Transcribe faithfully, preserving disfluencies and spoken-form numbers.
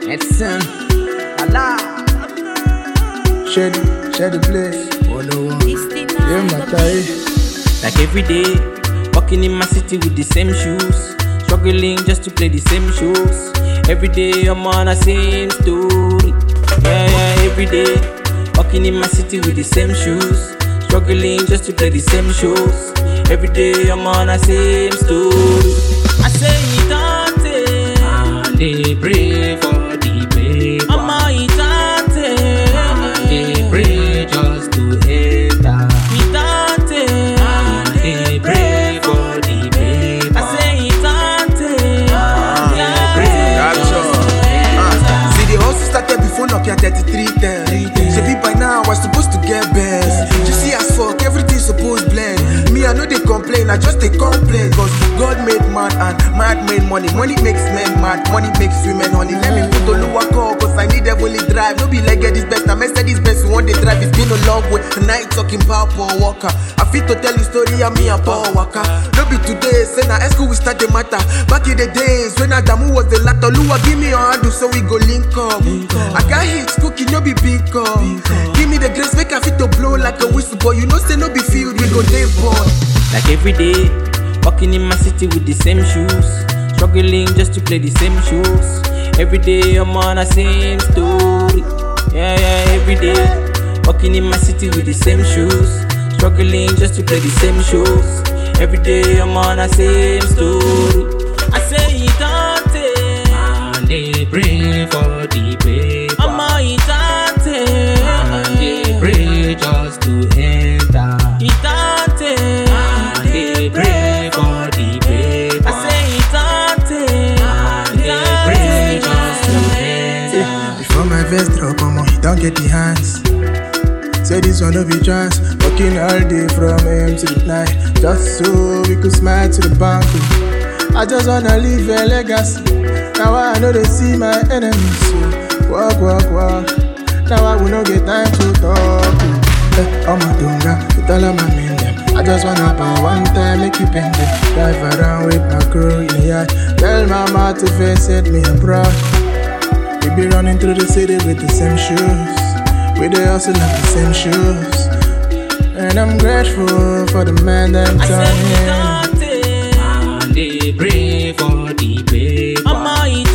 Edson, Allah. Share the, share the place. one oh one. Yeah, my tie. Like every day, walking in my city with the same shoes, struggling just to play the same shows. Every day I'm on the same story. Yeah, yeah, every day, walking in my city with the same shoes, struggling just to play the same shows. Every day I'm on the same story. I say it don't take, and they pray for the paper. I'm a it don't take, and they pray just to enter. It don't take, and they pray for the paper. I say it don't take, and they pray just to enter. See, the hustle started before Nokia thirty-three ten. She be by now, I supposed to get best. You see as fuck, everything supposed blend. Me, I know they complain, I just they complain. Cause God made man and man made money. Money makes men mad, money makes women honey. Let me put Oluwa call, cause I need heavily drive. No be like get this best, I Mercedes best, we want the drive. It's been a long way, and I ain't talking about Paul Walker. I fit to tell you story of me and Paul Walker. No be today, say na school we start the matter. Back in the days, when Adamu was the latter. Oluwa give me your handle so we go link up. I got hits, cookie, no be big up. Give me the grace, make I fit to blow like a whistle. But you know say no be field, we go day boy. Like every day, walking in my city with the same shoes, struggling just to play the same shows. Every day I'm on the same story. Yeah, yeah, every day, walking in my city with the same shoes, struggling just to play the same shows. Every day I'm on the same story. I say it don't take, and they pray for the paper. I'm a it don't take, and they pray just to enter. It don't take, and they pray for the paper. I say it don't take, and they pray just to enter. Before my vest drop, I'm on, don't get the hands. Say this one no be chance. Working all day from A M to the night, just so we could smile to the bank. I just wanna leave a legacy. Now I know they see my enemies. So walk, walk, walk. Now I will not get time to talk. Eh, I'm a dunga, with all of my men them. I just wanna buy one time, make you bend them. Drive around with my crew in the yard. Tell mama to face it, me and proud. We be running through the city with the same shoes. We dey hustle like the same shoes. And I'm grateful for the man that I'm I say it don't take, and they pray for the paper. I'm a it